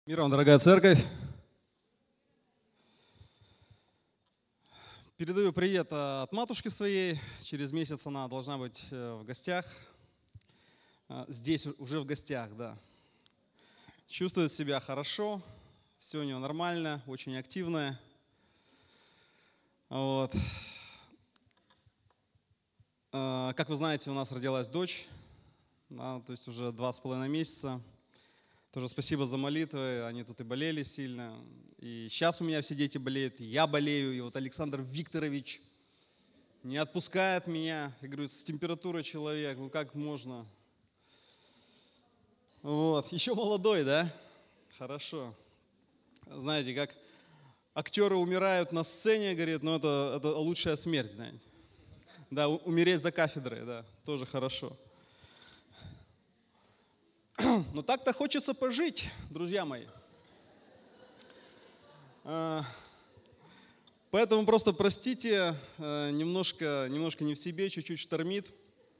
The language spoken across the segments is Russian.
Мир вам, дорогая церковь. Передаю привет от матушки своей. Через месяц она должна быть в гостях. Здесь уже в гостях, да. Чувствует себя хорошо, все у нее нормально, очень активная. Вот. Как вы знаете, у нас родилась дочь, да, то есть уже 2,5 месяца. Тоже спасибо за молитвы, они тут и болели сильно. И сейчас у меня все дети болеют, и я болею. И вот Александр Викторович не отпускает меня. Я говорю, с температурой человек, ну как можно? Вот, еще молодой, да? Хорошо. Знаете, как актеры умирают на сцене, говорит, но это лучшая смерть, знаете. Да, умереть за кафедрой, да, тоже хорошо. Но так-то хочется пожить, друзья мои. Поэтому просто простите, немножко не в себе, чуть-чуть штормит.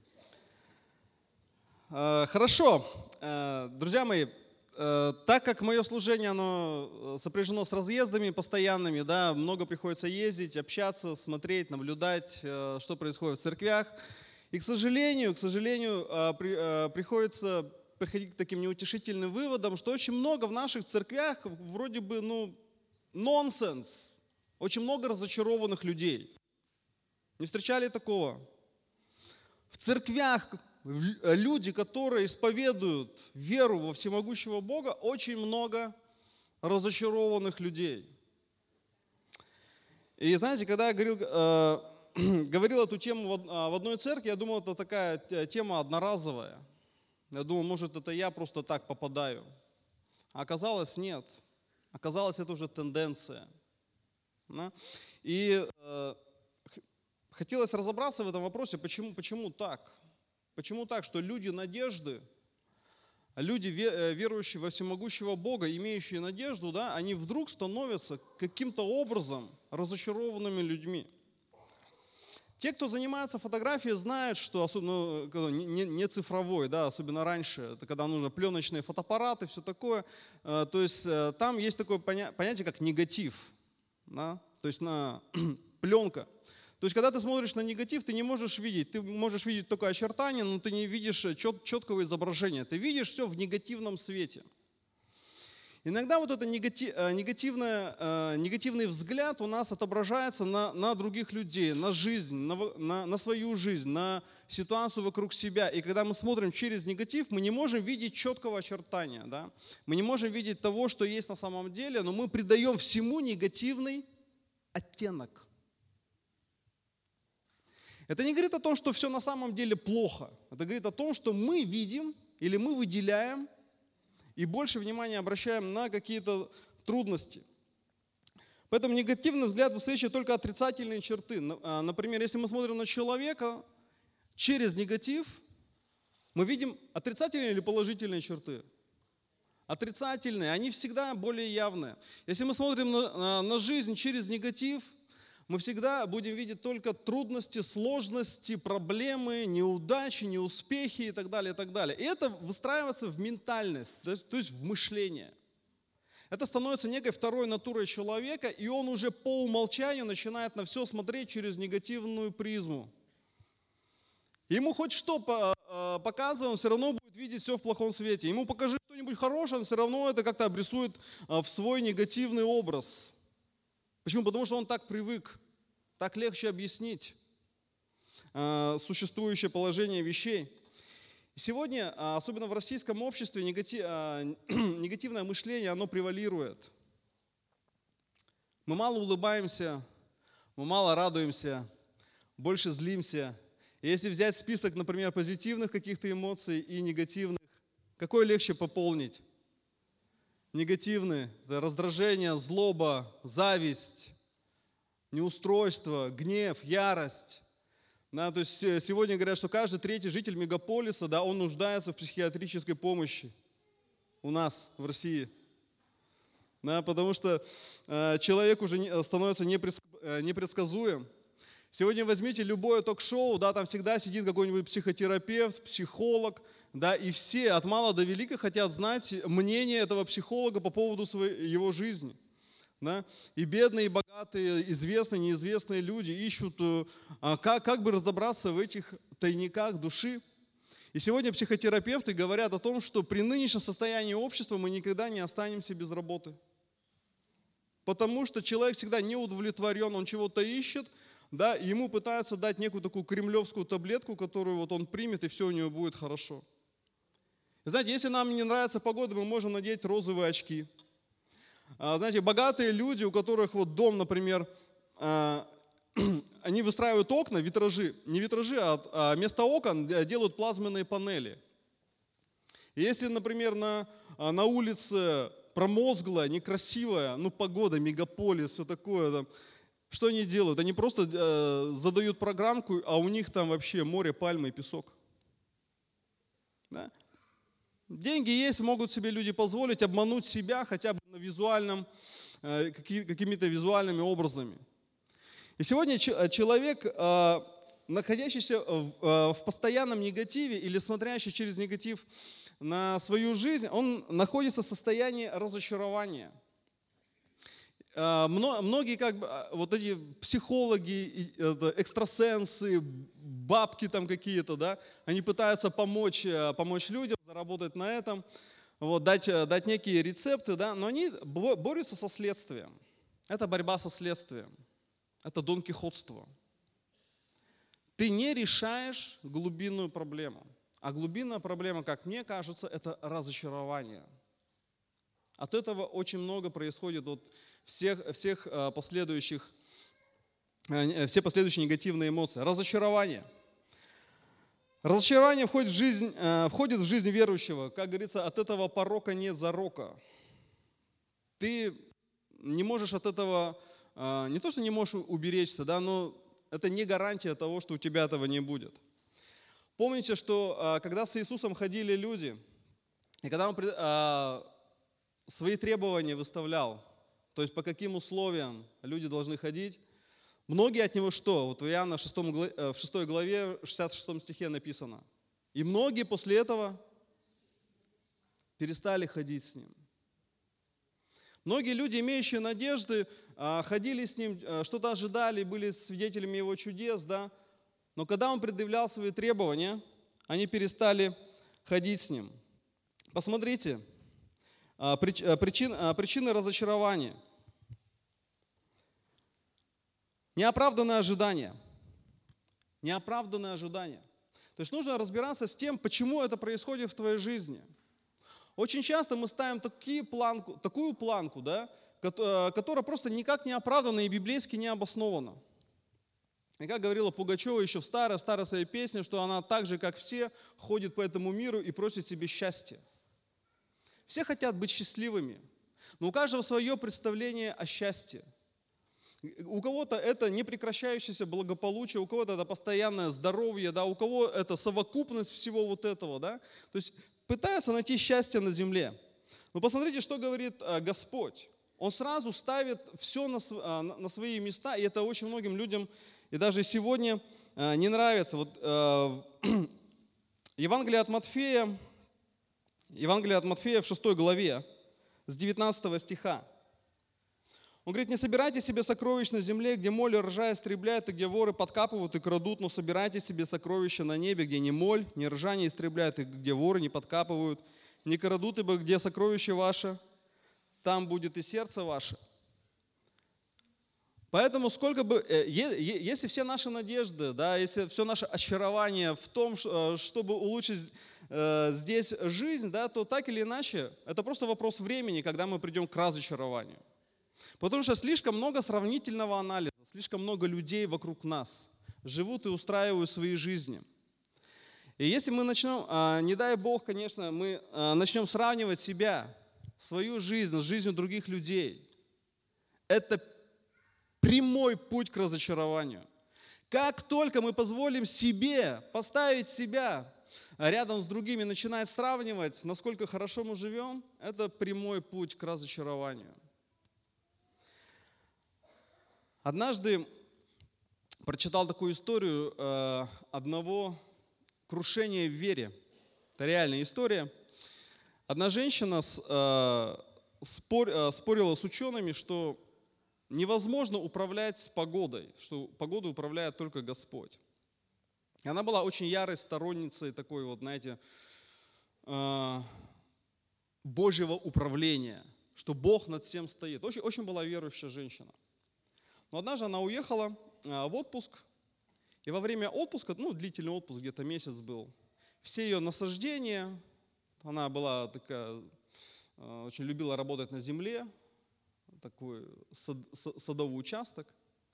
Хорошо, друзья мои, так как мое служение, оно сопряжено с разъездами постоянными, да, много приходится ездить, общаться, смотреть, наблюдать, что происходит в церквях. И, к сожалению, приходится приходить к таким неутешительным выводам, что очень много в наших церквях вроде бы, нонсенс, очень много разочарованных людей. Не встречали такого? В церквях люди, которые исповедуют веру во всемогущего Бога, очень много разочарованных людей. И знаете, когда я говорил эту тему в одной церкви, я думал, это такая тема одноразовая. Я думал, может, это я просто так попадаю. А оказалось, нет. Оказалось, это уже тенденция. Да? И хотелось разобраться в этом вопросе, почему так? Почему так, что люди надежды, люди, верующие во всемогущего Бога, имеющие надежду, да, они вдруг становятся каким-то образом разочарованными людьми. Те, кто занимается фотографией, знают, что особенно не цифровой, да, особенно раньше, это когда нужно пленочные фотоаппараты, все такое. То есть там есть такое понятие, как негатив, да, то есть пленка. То есть, когда ты смотришь на негатив, ты не можешь видеть, ты можешь видеть только очертания, но ты не видишь четкого изображения. Ты видишь все в негативном свете. Иногда вот этот негативный взгляд у нас отображается на других людей, на жизнь, на свою жизнь, на ситуацию вокруг себя. И когда мы смотрим через негатив, мы не можем видеть четкого очертания. Да? Мы не можем видеть того, что есть на самом деле, но мы придаем всему негативный оттенок. Это не говорит о том, что все на самом деле плохо. Это говорит о том, что мы видим или мы выделяем и больше внимания обращаем на какие-то трудности. Поэтому негативный взгляд высвечивает только отрицательные черты. Например, если мы смотрим на человека через негатив, мы видим отрицательные или положительные черты. Отрицательные, они всегда более явные. Если мы смотрим на жизнь через негатив, мы всегда будем видеть только трудности, сложности, проблемы, неудачи, неуспехи и так далее, и так далее. И это выстраивается в ментальность, то есть в мышление. Это становится некой второй натурой человека, и он уже по умолчанию начинает на все смотреть через негативную призму. Ему хоть что показывай, он все равно будет видеть все в плохом свете. Ему покажи что-нибудь хорошее, он все равно это как-то обрисует в свой негативный образ. Почему? Потому что он так привык, так легче объяснить существующее положение вещей. Сегодня, особенно в российском обществе, негативное мышление, оно превалирует. Мы мало улыбаемся, мы мало радуемся, больше злимся. И если взять список, например, позитивных каких-то эмоций и негативных, какое легче пополнить? Негативные – это раздражение, злоба, зависть, неустройство, гнев, ярость. Да, то есть сегодня говорят, что каждый третий житель мегаполиса, да, он нуждается в психиатрической помощи у нас в России. Да, потому что человек уже становится непредсказуем. Сегодня возьмите любое ток-шоу, да, там всегда сидит какой-нибудь психотерапевт, психолог, да, и все от мала до велика хотят знать мнение этого психолога по поводу его жизни. Да? И бедные, и богатые, известные, неизвестные люди ищут, как бы разобраться в этих тайниках души. И сегодня психотерапевты говорят о том, что при нынешнем состоянии общества мы никогда не останемся без работы. Потому что человек всегда не удовлетворен, он чего-то ищет, да, и ему пытаются дать некую такую кремлевскую таблетку, которую вот он примет, и все у него будет хорошо. Знаете, если нам не нравится погода, мы можем надеть розовые очки. Знаете, богатые люди, у которых вот дом, например, они выстраивают окна, витражи, не витражи, а вместо окон делают плазменные панели. И если, например, на улице промозглая, некрасивая, погода, мегаполис, все такое, там, что они делают? Они просто задают программку, а у них там вообще море, пальмы и песок. Да? Деньги есть, могут себе люди позволить обмануть себя хотя бы на какими-то визуальными образами. И сегодня человек, находящийся в постоянном негативе или смотрящий через негатив на свою жизнь, он находится в состоянии разочарования. Многие вот эти психологи, экстрасенсы, бабки там какие-то, да, они пытаются помочь людям, заработать на этом, вот, дать некие рецепты, да, но они борются со следствием. Это борьба со следствием. Это донкихотство. Ты не решаешь глубинную проблему. А глубинная проблема, как мне кажется, это разочарование. От этого очень много происходит все последующие негативные эмоции. Разочарование. Разочарование входит в жизнь верующего. Как говорится, от этого порока нет зарока. Ты не можешь от этого, не то что не можешь уберечься, да, но это не гарантия того, что у тебя этого не будет. Помните, что когда с Иисусом ходили люди, и когда Он свои требования выставлял, то есть по каким условиям люди должны ходить, многие от Него что? Вот в Иоанна в 6 главе, в 66 стихе написано. И многие после этого перестали ходить с Ним. Многие люди, имеющие надежды, ходили с Ним, что-то ожидали, были свидетелями Его чудес, да? Но когда Он предъявлял свои требования, они перестали ходить с Ним. Посмотрите, причины разочарования. Неоправданное ожидание. Неоправданное ожидание. То есть нужно разбираться с тем, почему это происходит в твоей жизни. Очень часто мы ставим такую планку, да, которая просто никак не оправдана и библейски не обоснована. И как говорила Пугачева еще в старой своей песне, что она так же, как все, ходит по этому миру и просит себе счастья. Все хотят быть счастливыми, но у каждого свое представление о счастье. У кого-то это непрекращающееся благополучие, у кого-то это постоянное здоровье, да, у кого это совокупность всего вот этого. Да? То есть пытаются найти счастье на земле. Но посмотрите, что говорит Господь. Он сразу ставит все на свои места, и это очень многим людям, и даже сегодня не нравится. Вот, Евангелие от Матфея в 6 главе, с 19 стиха. Он говорит: не собирайте себе сокровищ на земле, где моль и ржа истребляют, и где воры подкапывают и крадут, но собирайте себе сокровища на небе, где ни моль, ни ржа не истребляют, и где воры не подкапывают, не крадут, ибо где сокровище ваше, там будет и сердце ваше. Поэтому если все наши надежды, да, если все наше очарование в том, чтобы улучшить здесь жизнь, да, то так или иначе это просто вопрос времени, когда мы придем к разочарованию. Потому что слишком много сравнительного анализа, слишком много людей вокруг нас живут и устраивают свои жизни. И если мы начнем, не дай Бог, конечно, мы начнем сравнивать себя, свою жизнь с жизнью других людей, это прямой путь к разочарованию. Как только мы позволим себе поставить себя рядом с другими, начинать сравнивать, насколько хорошо мы живем, это прямой путь к разочарованию. Однажды прочитал такую историю одного крушения в вере. Это реальная история. Одна женщина спорила с учеными, что невозможно управлять погодой, что погодой управляет только Господь. И она была очень ярой сторонницей такой вот, знаете, Божьего управления, что Бог над всем стоит. Очень, очень была верующая женщина. Но однажды она уехала в отпуск, и во время отпуска, длительный отпуск, где-то месяц был, все ее насаждения, она была такая, очень любила работать на земле, такой садовый участок,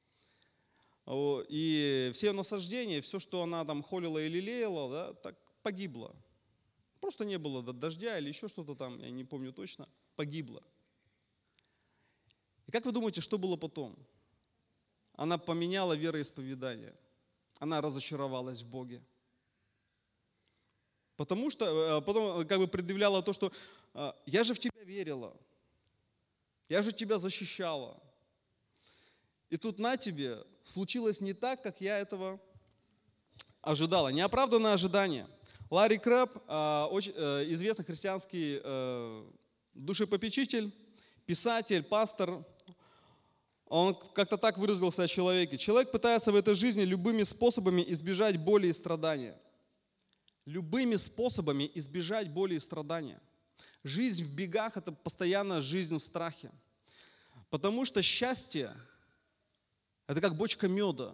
и все ее насаждения, все, что она там холила и лелеяла, да, так погибло. Просто не было дождя или еще что-то там, я не помню точно, погибло. И как вы думаете, что было потом? Она поменяла вероисповедание. Она разочаровалась в Боге. Потому что потом как бы предъявляла то, что я же в тебя верила, я же тебя защищала. И тут на тебе случилось не так, как я этого ожидала. Неоправданное ожидание. Ларри Крэб, очень известный христианский душепопечитель, писатель, пастор, он как-то так выразился о человеке. Человек пытается в этой жизни любыми способами избежать боли и страдания. Любыми способами избежать боли и страдания. Жизнь в бегах – это постоянная жизнь в страхе. Потому что счастье – это как бочка меда,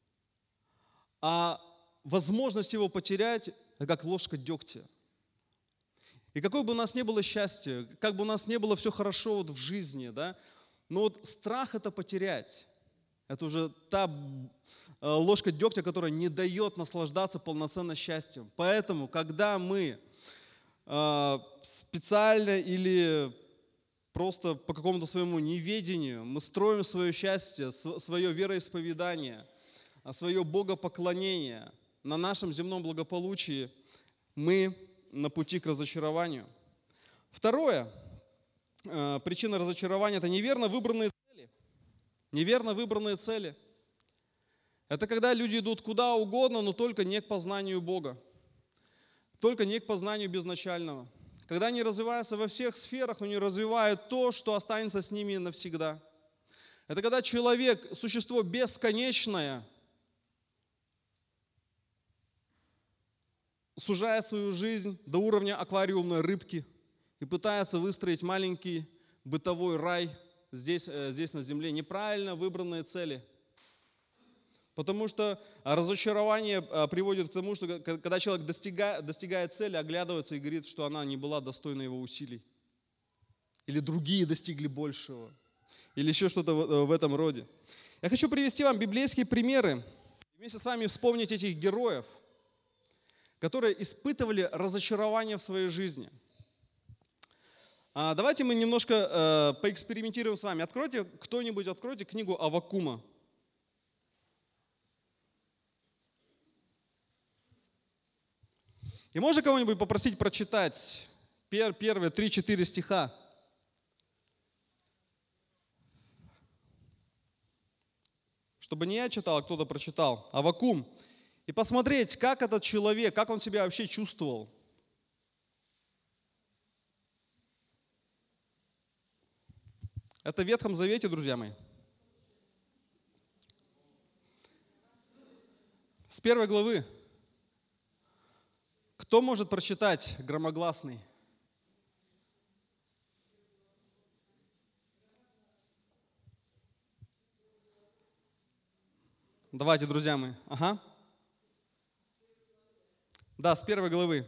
а возможность его потерять – это как ложка дегтя. И какое бы у нас ни было счастье, как бы у нас ни было все хорошо вот в жизни, да, но вот страх это потерять. Это уже та ложка дегтя, которая не дает наслаждаться полноценно счастьем. Поэтому, когда мы специально или просто по какому-то своему неведению мы строим свое счастье, свое вероисповедание, свое богопоклонение на нашем земном благополучии, мы на пути к разочарованию. Второе. Причина разочарования – это неверно выбранные цели. Неверно выбранные цели. Это когда люди идут куда угодно, но только не к познанию Бога. Только не к познанию безначального. Когда они развиваются во всех сферах, но не развивают то, что останется с ними навсегда. Это когда человек, существо бесконечное, сужая свою жизнь до уровня аквариумной рыбки, и пытается выстроить маленький бытовой рай здесь на земле. Неправильно выбранные цели. Потому что разочарование приводит к тому, что когда человек достигает цели, оглядывается и говорит, что она не была достойна его усилий. Или другие достигли большего. Или еще что-то в этом роде. Я хочу привести вам библейские примеры. Вместе с вами вспомнить этих героев, которые испытывали разочарование в своей жизни. Давайте мы немножко поэкспериментируем с вами. Кто-нибудь откройте книгу Аввакума. И можно кого-нибудь попросить прочитать первые 3-4 стиха? Чтобы не я читал, а кто-то прочитал. Аввакум. И посмотреть, как этот человек, как он себя вообще чувствовал. Это в Ветхом Завете, друзья мои. С 1 главы. Кто может прочитать громогласный? Давайте, друзья мои. Ага. Да, с 1 главы.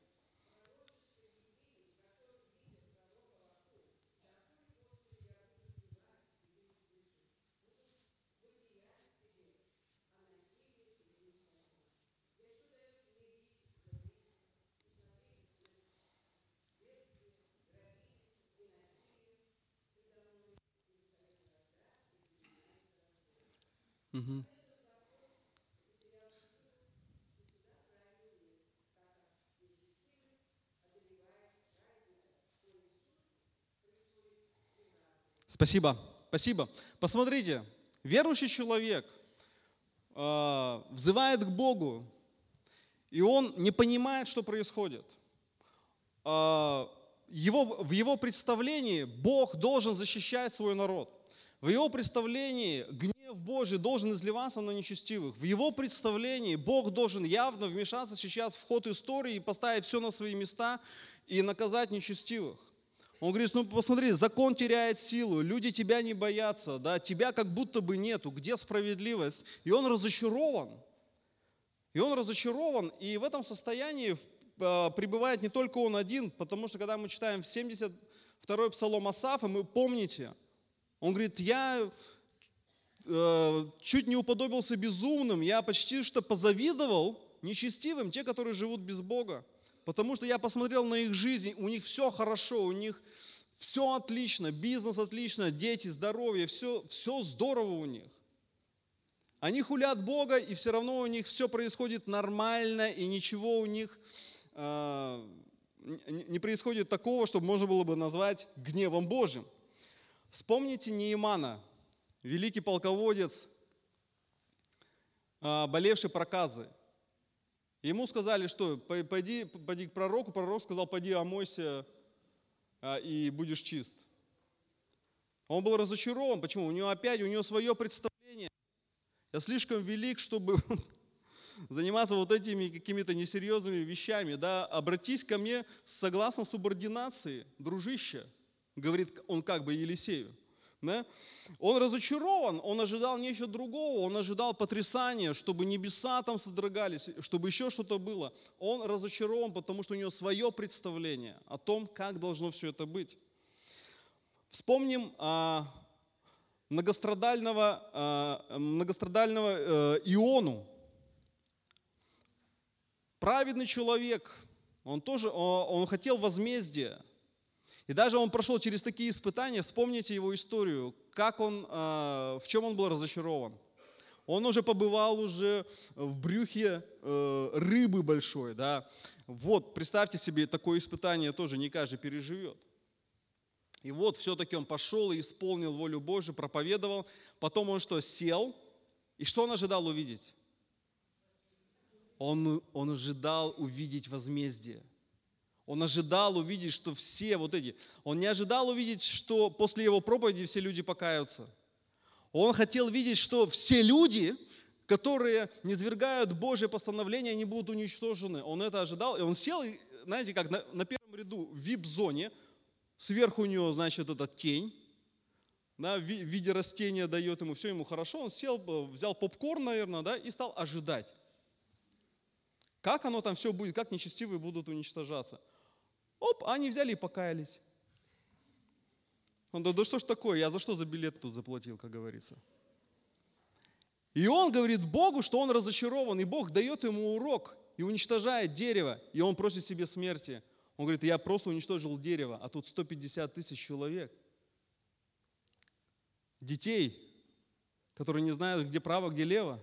Угу. Спасибо. Спасибо. Посмотрите, верующий человек, взывает к Богу, и он не понимает, что происходит. В его представлении Бог должен защищать свой народ. В его представлении гнев Божий должен изливаться на нечестивых. В его представлении Бог должен явно вмешаться сейчас в ход истории и поставить все на свои места и наказать нечестивых. Он говорит, ну посмотри, закон теряет силу, люди тебя не боятся, да, тебя как будто бы нету, где справедливость? И он разочарован. И в этом состоянии пребывает не только он один, потому что когда мы читаем 72-й псалом Асафа, мы помните, он говорит, я чуть не уподобился безумным, я почти что позавидовал нечестивым, те, которые живут без Бога. Потому что я посмотрел на их жизнь, у них все хорошо, у них все отлично, бизнес отлично, дети, здоровье, все здорово у них. Они хулят Бога, и все равно у них все происходит нормально, и ничего у них не происходит такого, чтобы можно было бы назвать гневом Божьим. Вспомните Неемана, великий полководец, болевший проказой. Ему сказали, что пойди к пророку. Пророк сказал, пойди омойся и будешь чист. Он был разочарован. Почему? У него свое представление. Я слишком велик, чтобы заниматься вот этими какими-то несерьезными вещами. Да? Обратись ко мне согласно субординации, дружище, говорит он как бы Елисею. Да? Он разочарован, он ожидал нечего другого, он ожидал потрясания, чтобы небеса там содрогались, чтобы еще что-то было. Он разочарован, потому что у него свое представление о том, как должно все это быть. Вспомним многострадального Иону. Праведный человек, он хотел возмездия. И даже он прошел через такие испытания, вспомните его историю, в чем он был разочарован. Он уже побывал в брюхе рыбы большой. Да? Вот, представьте себе, такое испытание тоже не каждый переживет. И вот все-таки он пошел и исполнил волю Божию, проповедовал. Потом он сел? И что он ожидал увидеть? Он ожидал увидеть возмездие. Он ожидал увидеть, что все Он не ожидал увидеть, что после его проповеди все люди покаются. Он хотел видеть, что все люди, которые низвергают Божье постановление, они будут уничтожены. Он это ожидал, и он сел, знаете, как на первом ряду в вип-зоне, сверху у него, значит, эта тень, да, в виде растения дает ему, все ему хорошо. Он сел, взял попкорн, наверное, да, и стал ожидать. Как оно там все будет, как нечестивые будут уничтожаться. Они взяли и покаялись. Он да что ж такое, я за билет тут заплатил, как говорится. И он говорит Богу, что он разочарован, и Бог дает ему урок и уничтожает дерево, и он просит себе смерти. Он говорит, я просто уничтожил дерево, а тут 150 тысяч человек. Детей, которые не знают, где право, где лево.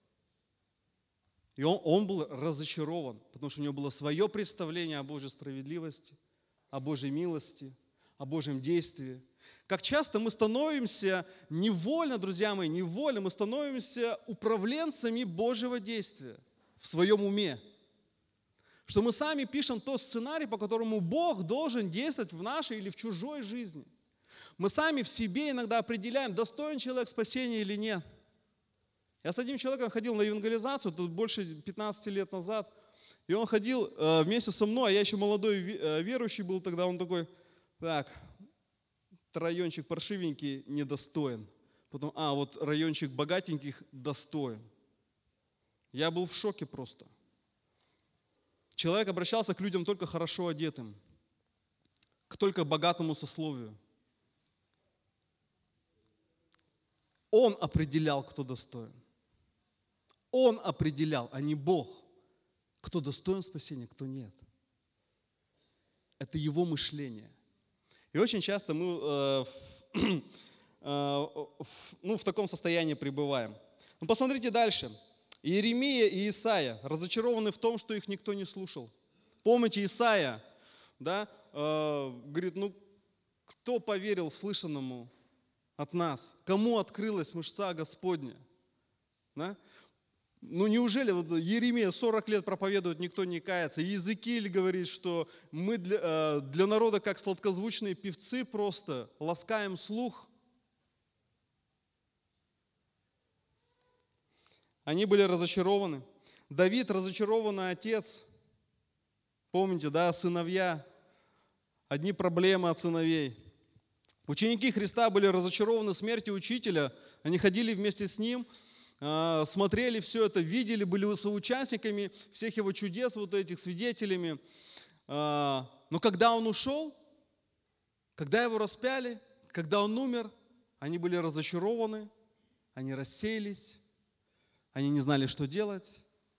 И он был разочарован, потому что у него было свое представление о Божьей справедливости, о Божьей милости, о Божьем действии. Как часто мы становимся невольно, друзья мои, мы становимся управленцами Божьего действия в своем уме. Что мы сами пишем тот сценарий, по которому Бог должен действовать в нашей или в чужой жизни. Мы сами в себе иногда определяем, достоин человек спасения или нет. Я с одним человеком ходил на евангелизацию, тут больше 15 лет назад, и он ходил вместе со мной, а я еще молодой верующий был тогда, он такой, так, райончик паршивенький недостоин, потом, вот райончик богатеньких достоин. Я был в шоке просто. Человек обращался к людям только хорошо одетым, к только богатому сословию. Он определял, кто достоин. Он определял, а не Бог, кто достоин спасения, кто нет. Это его мышление. И очень часто мы в таком состоянии пребываем. Ну, посмотрите дальше. Иеремия и Исаия разочарованы в том, что их никто не слушал. Помните, Исаия, да, говорит, кто поверил слышанному от нас? Кому открылась мышца Господня? Да? Ну неужели вот Иеремия 40 лет проповедует, никто не кается. Иезекииль говорит, что мы для народа как сладкозвучные певцы просто ласкаем слух. Они были разочарованы. Давид разочарованный отец. Помните, да, сыновья. Одни проблемы от сыновей. Ученики Христа были разочарованы смертью учителя. Они ходили вместе с ним, смотрели все это, видели, были соучастниками всех его чудес, вот этих свидетелями. Но когда он ушел, когда его распяли, когда он умер, они были разочарованы, они рассеялись, они не знали, что делать.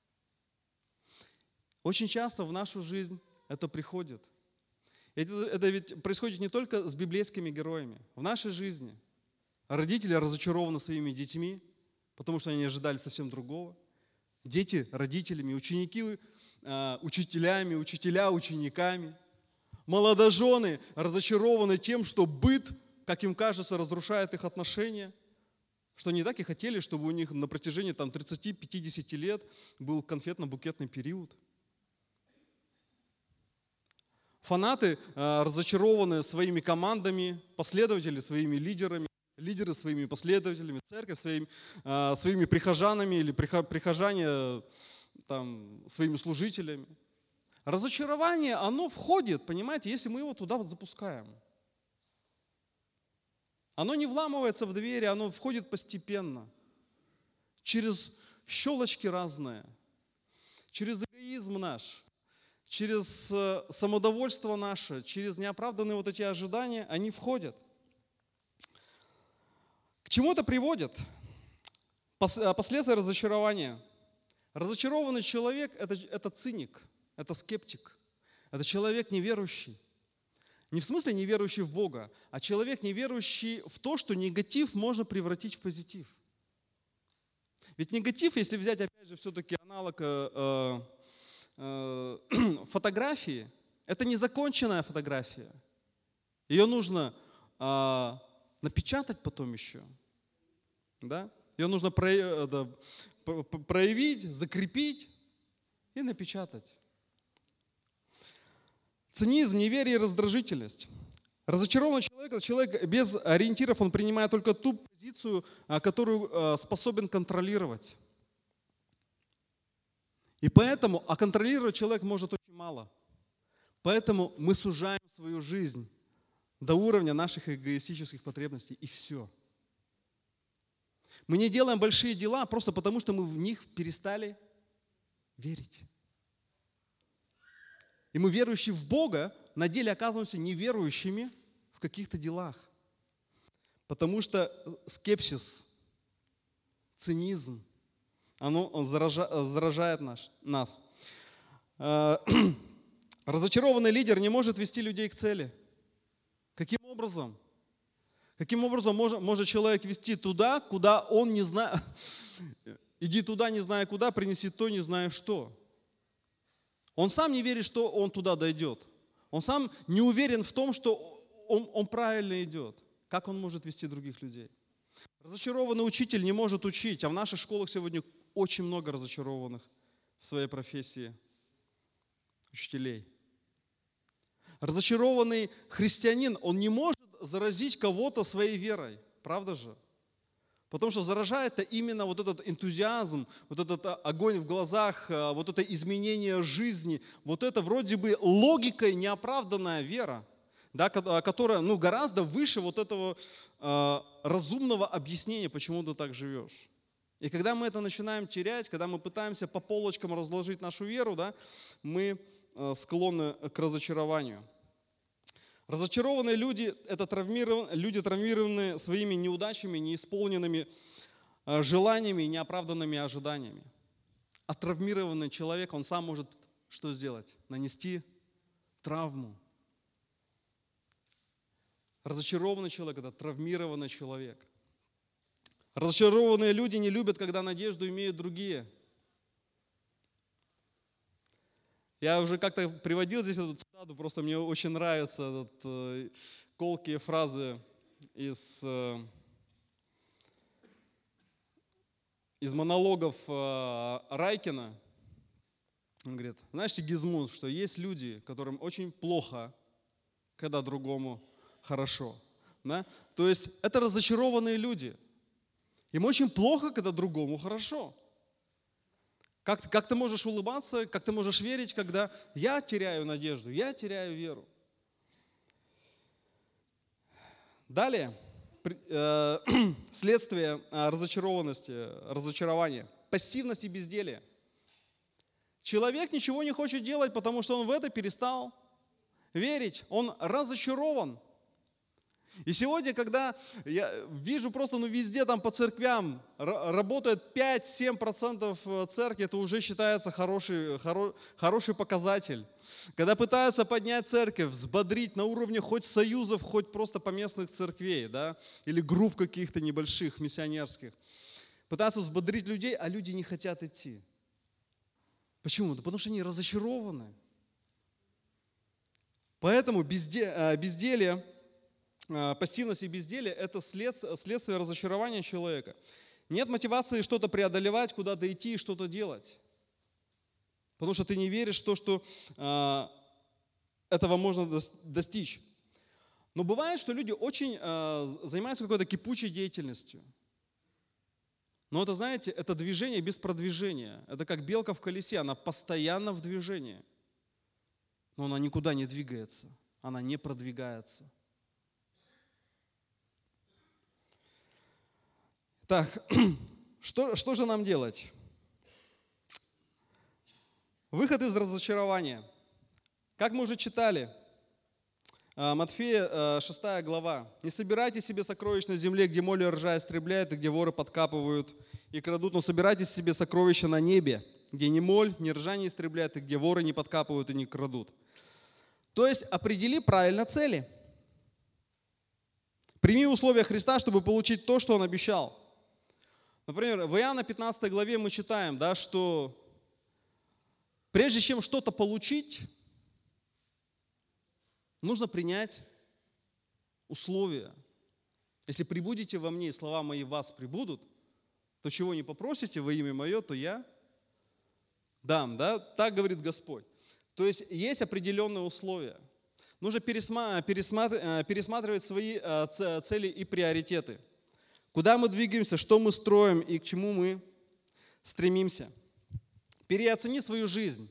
Очень часто в нашу жизнь это приходит. Это ведь происходит не только с библейскими героями. В нашей жизни родители разочарованы своими детьми, потому что они ожидали совсем другого. Дети родителями, ученики учителями, учителя учениками. Молодожены разочарованы тем, что быт, как им кажется, разрушает их отношения. Что они так и хотели, чтобы у них на протяжении 30-50 лет был конфетно-букетный период. Фанаты разочарованы своими командами, последователи своими лидерами, лидеры своими последователями, церковь своими прихожанами или прихожане своими служителями. Разочарование, оно входит, понимаете, если мы его туда запускаем. Оно не вламывается в двери, оно входит постепенно, через щелочки разные, через эгоизм наш, через самодовольство наше, через неоправданные вот эти ожидания, они входят. К чему это приводит? Последствия разочарования. Разочарованный человек – это циник, это скептик, это человек неверующий. Не в смысле неверующий в Бога, а человек неверующий в то, что негатив можно превратить в позитив. Ведь негатив, если взять опять же все-таки аналог фотографии, это незаконченная фотография. Ее нужно напечатать потом еще. Да? Ее нужно проявить, закрепить и напечатать. Цинизм, неверие и раздражительность. Разочарованный человек – это человек без ориентиров, он принимает только ту позицию, которую способен контролировать. И поэтому, контролировать человек может очень мало. Поэтому мы сужаем свою жизнь до уровня наших эгоистических потребностей, и все. Мы не делаем большие дела просто потому, что мы в них перестали верить. И мы, верующие в Бога, на деле оказываемся неверующими в каких-то делах. Потому что скепсис, цинизм, он заражает нас. Разочарованный лидер не может вести людей к цели. Каким образом? Каким образом может человек вести туда, куда он не знает? Иди туда, не зная куда, принеси то, не зная что. Он сам не верит, что он туда дойдет. Он сам не уверен в том, что он правильно идет. Как он может вести других людей? Разочарованный учитель не может учить, а в наших школах сегодня очень много разочарованных в своей профессии учителей. Разочарованный христианин, он не может заразить кого-то своей верой. Правда же? Потому что заражает именно вот этот энтузиазм, вот этот огонь в глазах, вот это изменение жизни, вот это вроде бы логикой неоправданная вера, да, которая гораздо выше вот этого разумного объяснения, почему ты так живешь. И когда мы это начинаем терять, когда мы пытаемся по полочкам разложить нашу веру, да, мы склонны к разочарованию. Разочарованные люди – это люди, травмированные своими неудачами, неисполненными желаниями и неоправданными ожиданиями. А травмированный человек, он сам может что сделать? Нанести травму. Разочарованный человек – это травмированный человек. Разочарованные люди не любят, когда надежду имеют другие. Я уже как-то приводил здесь эту цитату, просто мне очень нравятся колкие фразы из из монологов Райкина. Он говорит, знаешь, Сигизмунд, что есть люди, которым очень плохо, когда другому хорошо. Да? То есть это разочарованные люди. Им очень плохо, когда другому хорошо. Как ты можешь улыбаться, как ты можешь верить, когда я теряю надежду, я теряю веру. Далее, следствие разочарованности, разочарования, пассивность и безделие. Человек ничего не хочет делать, потому что он в это перестал верить, он разочарован. И сегодня, когда я вижу просто везде там по церквям работает 5-7% церкви, это уже считается хороший показатель. Когда пытаются поднять церковь, взбодрить на уровне хоть союзов, хоть просто поместных церквей, да, или групп каких-то небольших, миссионерских, пытаются взбодрить людей, а люди не хотят идти. Почему? Да потому что они разочарованы. Поэтому безделие, пассивность и безделие – это следствие разочарования человека. Нет мотивации что-то преодолевать, куда-то идти и что-то делать. Потому что ты не веришь в то, что этого можно достичь. Но бывает, что люди очень занимаются какой-то кипучей деятельностью. Но это, знаете, это движение без продвижения. Это как белка в колесе, она постоянно в движении. Но она никуда не двигается, она не продвигается. Так, что же нам делать? Выход из разочарования. Как мы уже читали, Матфея 6 глава. «Не собирайте себе сокровищ на земле, где моль и ржа истребляют, и где воры подкапывают и крадут, но собирайте себе сокровища на небе, где ни моль, ни ржа не истребляют, и где воры не подкапывают и не крадут». То есть определи правильно цели. Прими условия Христа, чтобы получить то, что Он обещал. Например, в Иоанна 15 главе мы читаем, да, что прежде чем что-то получить, нужно принять условия. Если прибудете во мне, и слова мои в вас прибудут, то чего не попросите во имя мое, то я дам. Да? Так говорит Господь. То есть есть определенные условия. Нужно пересматривать свои цели и приоритеты. Куда мы двигаемся, что мы строим и к чему мы стремимся. Переоцени свою жизнь.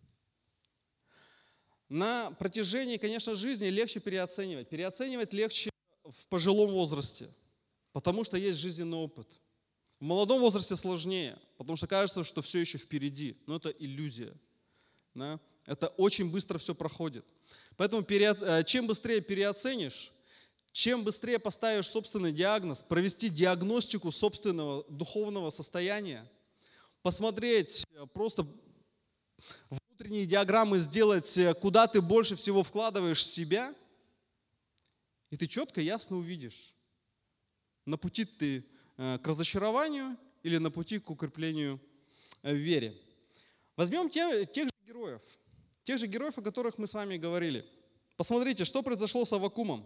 На протяжении, конечно, жизни легче переоценивать. Переоценивать легче в пожилом возрасте, потому что есть жизненный опыт. В молодом возрасте сложнее, потому что кажется, что все еще впереди. Но это иллюзия. Да? Это очень быстро все проходит. Поэтому чем быстрее переоценишь, чем быстрее поставишь собственный диагноз, провести диагностику собственного духовного состояния, посмотреть просто внутренние диаграммы сделать, куда ты больше всего вкладываешь себя, и ты четко, ясно увидишь, на пути ты к разочарованию или на пути к укреплению в вере. Возьмем тех же героев, о которых мы с вами говорили. Посмотрите, что произошло с Аввакумом.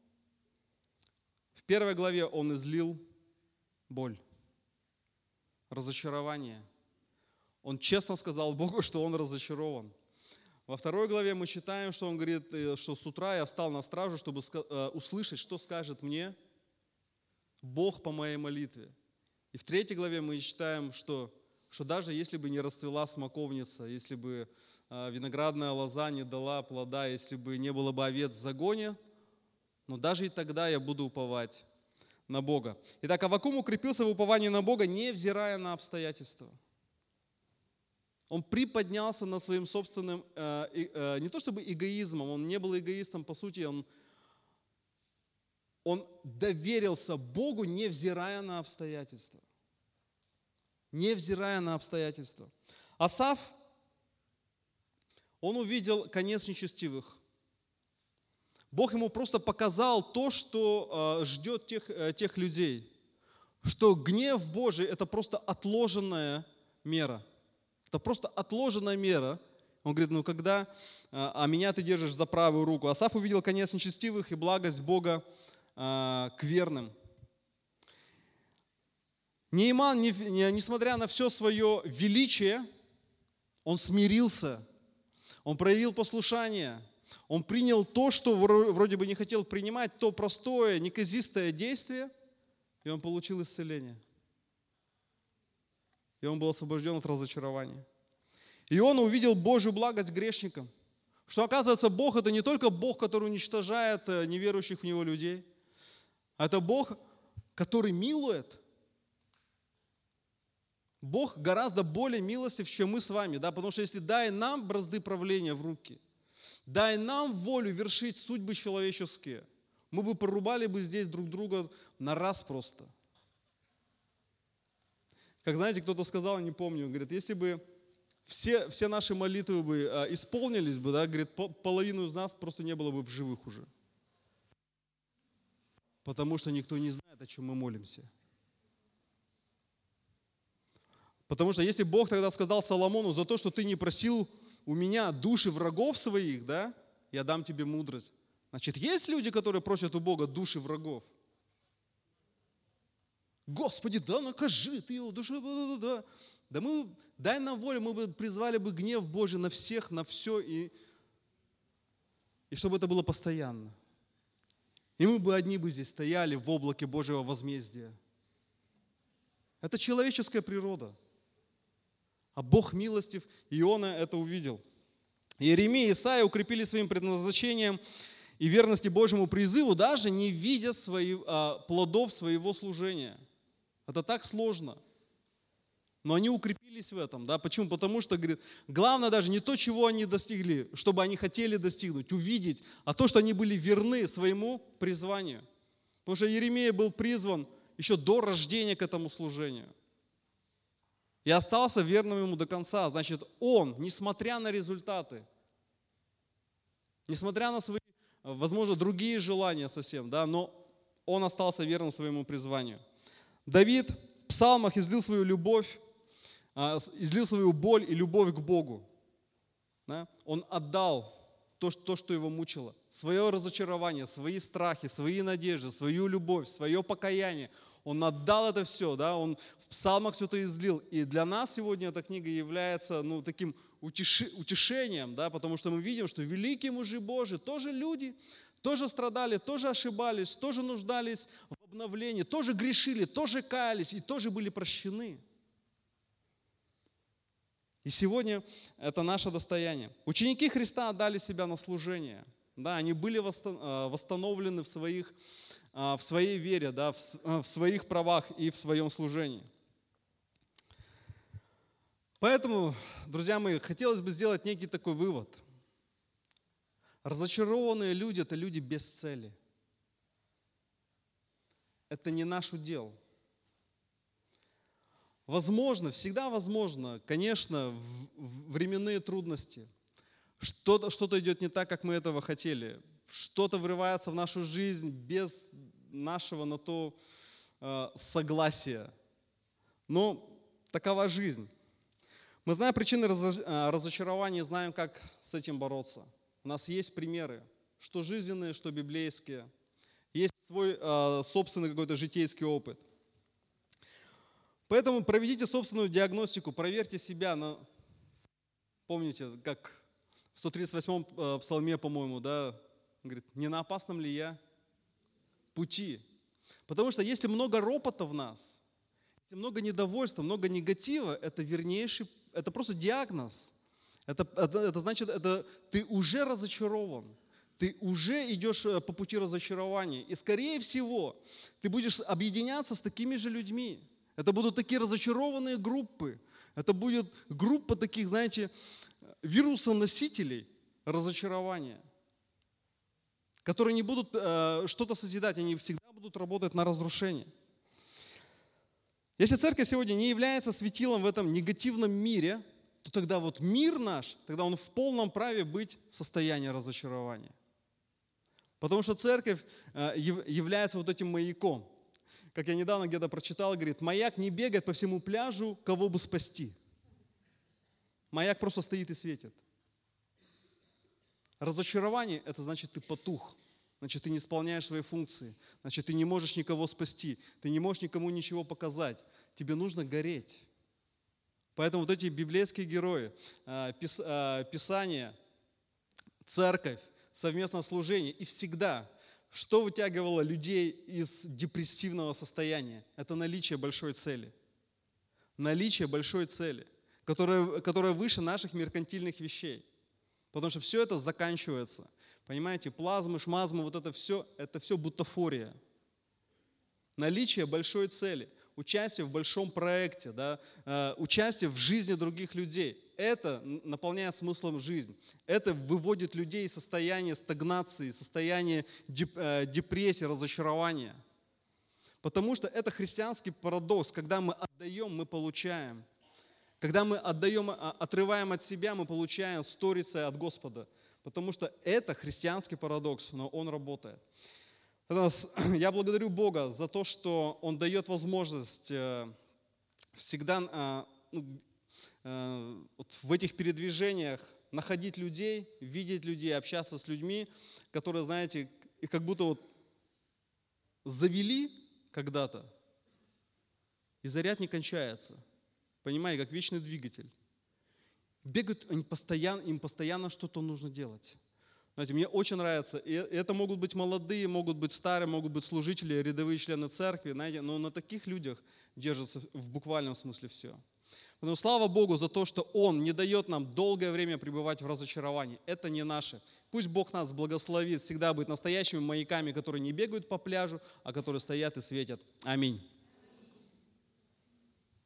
В 1 главе он излил боль, разочарование. Он честно сказал Богу, что он разочарован. Во 2 главе мы читаем, что он говорит, что с утра я встал на стражу, чтобы услышать, что скажет мне Бог по моей молитве. И в 3 главе мы читаем, что даже если бы не расцвела смоковница, если бы виноградная лоза не дала плода, если бы не было бы овец в загоне, но даже и тогда я буду уповать на Бога. Итак, Аввакум укрепился в уповании на Бога, невзирая на обстоятельства. Он приподнялся над своим собственным, не то чтобы эгоизмом, он не был эгоистом, по сути, он доверился Богу, невзирая на обстоятельства. Невзирая на обстоятельства. Асаф, он увидел конец нечестивых. Бог ему просто показал то, что ждет тех людей. Что гнев Божий – это просто отложенная мера. Это просто отложенная мера. Он говорит, когда меня ты держишь за правую руку. Асаф увидел конец нечестивых и благость Бога к верным. Нееман, несмотря на все свое величие, он смирился, он проявил послушание, он принял то, что вроде бы не хотел принимать, то простое, неказистое действие, и он получил исцеление. И он был освобожден от разочарования. И он увидел Божью благость грешникам. Что оказывается, Бог – это не только Бог, который уничтожает неверующих в Него людей, а это Бог, который милует. Бог гораздо более милостив, чем мы с вами. Да? Потому что если дай нам бразды правления в руки, дай нам волю вершить судьбы человеческие, мы бы порубали бы здесь друг друга на раз просто. Как знаете, кто-то сказал, не помню, говорит, если бы все наши молитвы бы исполнились бы, да, говорит, половину из нас просто не было бы в живых уже. Потому что никто не знает, о чем мы молимся. Потому что если Бог тогда сказал Соломону, за то, что ты не просил у меня души врагов своих, да, я дам тебе мудрость. Значит, есть люди, которые просят у Бога души врагов. Господи, да накажи ты его, души, да. Да мы, дай нам волю, мы бы призвали бы гнев Божий на всех, на все, и чтобы это было постоянно. И мы бы одни бы здесь стояли в облаке Божьего возмездия. Это человеческая природа. А Бог милостив, Иона это увидел. Иеремия и Исаия укрепили своим предназначением и верности Божьему призыву, даже не видя плодов своего служения. Это так сложно. Но они укрепились в этом. Да? Почему? Потому что, говорит, главное даже не то, чего они достигли, чтобы они хотели достигнуть, увидеть, а то, что они были верны своему призванию. Потому что Иеремия был призван еще до рождения к этому служению. И остался верным ему до конца. Значит, он, несмотря на результаты, несмотря на свои, возможно, другие желания совсем, да, но он остался верным своему призванию. Давид в псалмах излил свою любовь, излил свою боль и любовь к Богу. Да? Он отдал то, что его мучило, свое разочарование, свои страхи, свои надежды, свою любовь, свое покаяние. Он отдал это все, да? Он в псалмах все это излил. И для нас сегодня эта книга является таким утешением, да? Потому что мы видим, что великие мужи Божии тоже люди, тоже страдали, тоже ошибались, тоже нуждались в обновлении, тоже грешили, тоже каялись и тоже были прощены. И сегодня это наше достояние. Ученики Христа отдали себя на служение. Да, они были восстановлены в своей вере, да, в своих правах и в своем служении. Поэтому, друзья мои, хотелось бы сделать некий такой вывод. Разочарованные люди – это люди без цели. Это не наш удел. Возможно, всегда возможно, конечно, временные трудности. Что-то идет не так, как мы этого хотели. Что-то врывается в нашу жизнь без нашего на то согласия. Но такова жизнь. Мы знаем причины разочарования, знаем, как с этим бороться. У нас есть примеры, что жизненные, что библейские. Есть свой собственный какой-то житейский опыт. Поэтому проведите собственную диагностику, проверьте себя. Помните, как в 138-м псалме, по-моему, да, говорит, не на опасном ли я пути? Потому что если много ропота в нас, если много недовольства, много негатива, это просто диагноз. Это значит, ты уже разочарован. Ты уже идешь по пути разочарования. И скорее всего, ты будешь объединяться с такими же людьми. Это будут такие разочарованные группы. Это будет группа таких, знаете, вирусоносителей разочарования, которые не будут что-то созидать, они всегда будут работать на разрушение. Если церковь сегодня не является светилом в этом негативном мире, то тогда вот мир наш, тогда он в полном праве быть в состоянии разочарования. Потому что церковь является вот этим маяком. Как я недавно где-то прочитал, говорит, маяк не бегает по всему пляжу, кого бы спасти. Маяк просто стоит и светит. Разочарование – это значит, ты потух. Значит, ты не исполняешь свои функции. Значит, ты не можешь никого спасти. Ты не можешь никому ничего показать. тебе нужно гореть. Поэтому вот эти библейские герои, Писание, церковь, совместное служение. И всегда, что вытягивало людей из депрессивного состояния? Это наличие большой цели. Наличие большой цели, которая выше наших меркантильных вещей. Потому что все это заканчивается. Понимаете, плазмы, шмазмы, вот это все бутафория. Наличие большой цели, участие в большом проекте, да, участие в жизни других людей. Это наполняет смыслом жизнь. Это выводит людей из состояния стагнации, состояния депрессии, разочарования. Потому что это христианский парадокс. Когда мы отдаем, мы получаем. Когда мы отдаем, отрываем от себя, мы получаем сторицей от Господа. Потому что это христианский парадокс, но он работает. Я благодарю Бога за то, что Он дает возможность всегда вот в этих передвижениях находить людей, видеть людей, общаться с людьми, которые, знаете, их как будто вот завели когда-то, и заряд не кончается. Понимаете, как вечный двигатель. Бегают они постоянно, им постоянно что-то нужно делать. Знаете, мне очень нравится, и это могут быть молодые, могут быть старые, могут быть служители, рядовые члены церкви, знаете, но на таких людях держится в буквальном смысле все. Поэтому слава Богу за то, что Он не дает нам долгое время пребывать в разочаровании. Это не наше. Пусть Бог нас благословит всегда быть настоящими маяками, которые не бегают по пляжу, а которые стоят и светят. Аминь.